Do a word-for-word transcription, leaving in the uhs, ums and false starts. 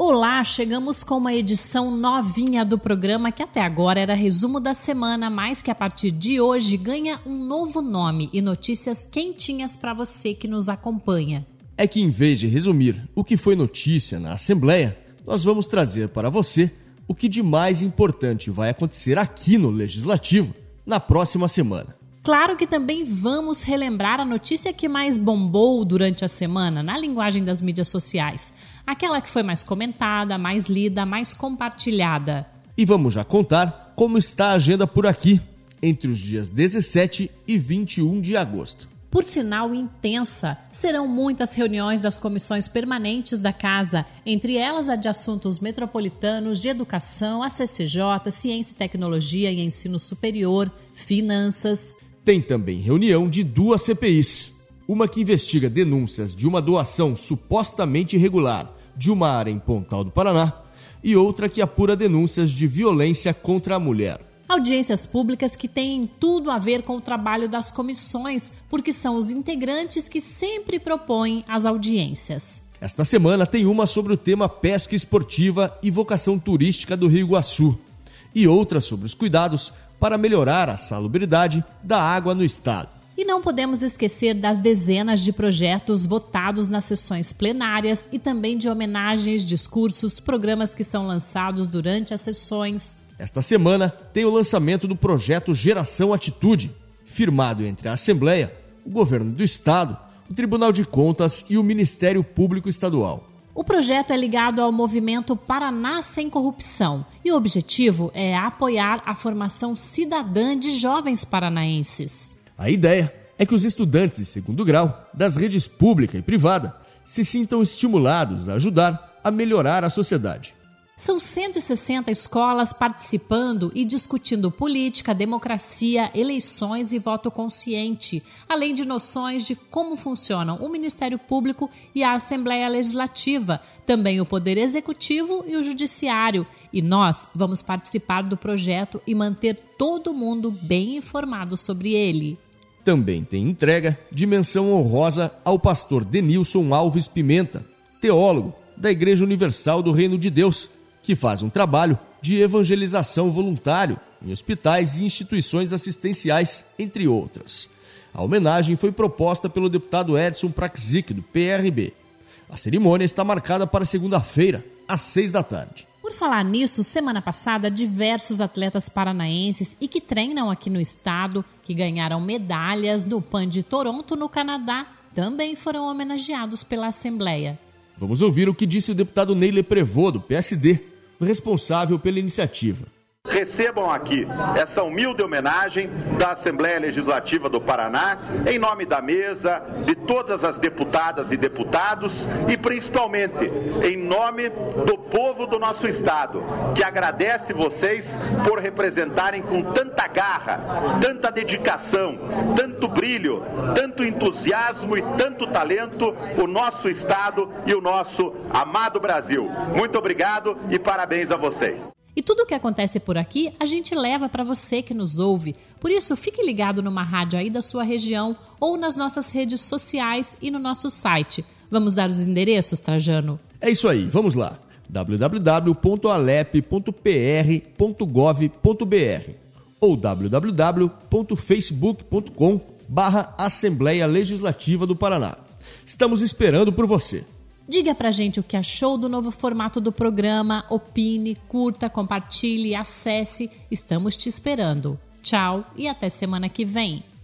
Olá, chegamos com uma edição novinha do programa que até agora era resumo da semana, mas que a partir de hoje ganha um novo nome e notícias quentinhas para você que nos acompanha. É que em vez de resumir o que foi notícia na Assembleia, nós vamos trazer para você o que de mais importante vai acontecer aqui no Legislativo na próxima semana. Claro que também vamos relembrar a notícia que mais bombou durante a semana na linguagem das mídias sociais. Aquela que foi mais comentada, mais lida, mais compartilhada. E vamos já contar como está a agenda por aqui, entre os dias dezessete e vinte e um de agosto. Por sinal intensa, serão muitas reuniões das comissões permanentes da Casa, entre elas a de assuntos metropolitanos, de educação, a C C J, ciência e tecnologia e ensino superior, finanças. Tem também reunião de duas C P Is, uma que investiga denúncias de uma doação supostamente irregular de uma área em Pontal do Paraná e outra que apura denúncias de violência contra a mulher. Audiências públicas que têm tudo a ver com o trabalho das comissões, porque são os integrantes que sempre propõem as audiências. Esta semana tem uma sobre o tema pesca esportiva e vocação turística do Rio Iguaçu e outra sobre os cuidados para melhorar a salubridade da água no estado. E não podemos esquecer das dezenas de projetos votados nas sessões plenárias e também de homenagens, discursos, programas que são lançados durante as sessões. Esta semana tem o lançamento do projeto Geração Atitude, firmado entre a Assembleia, o Governo do Estado, o Tribunal de Contas e o Ministério Público Estadual. O projeto é ligado ao movimento Paraná Sem Corrupção e o objetivo é apoiar a formação cidadã de jovens paranaenses. A ideia é que os estudantes de segundo grau, das redes pública e privada, se sintam estimulados a ajudar a melhorar a sociedade. São cento e sessenta escolas participando e discutindo política, democracia, eleições e voto consciente, além de noções de como funcionam o Ministério Público e a Assembleia Legislativa, também o Poder Executivo e o Judiciário. E nós vamos participar do projeto e manter todo mundo bem informado sobre ele. Também tem entrega de menção honrosa ao pastor Denilson Alves Pimenta, teólogo da Igreja Universal do Reino de Deus, que faz um trabalho de evangelização voluntário em hospitais e instituições assistenciais, entre outras. A homenagem foi proposta pelo deputado Edson Praxic, do P R B. A cerimônia está marcada para segunda-feira, às seis da tarde. Por falar nisso, semana passada, diversos atletas paranaenses e que treinam aqui no estado, que ganharam medalhas no Pan de Toronto, no Canadá, também foram homenageados pela Assembleia. Vamos ouvir o que disse o deputado Neile Prevô, do P S D, responsável pela iniciativa. Recebam aqui essa humilde homenagem da Assembleia Legislativa do Paraná, em nome da mesa, de todas as deputadas e deputados e principalmente em nome do povo do nosso estado, que agradece vocês por representarem com tanta garra, tanta dedicação, tanto brilho, tanto entusiasmo e tanto talento o nosso estado e o nosso amado Brasil. Muito obrigado e parabéns a vocês. E tudo o que acontece por aqui, a gente leva para você que nos ouve. Por isso, fique ligado numa rádio aí da sua região ou nas nossas redes sociais e no nosso site. Vamos dar os endereços, Trajano? É isso aí, vamos lá. w w w ponto alep ponto p r ponto gov ponto b r ou w w w ponto facebook ponto com barra Assembleia Legislativa do Paraná. Estamos esperando por você. Diga pra gente o que achou do novo formato do programa, opine, curta, compartilhe, acesse. Estamos te esperando. Tchau e até semana que vem.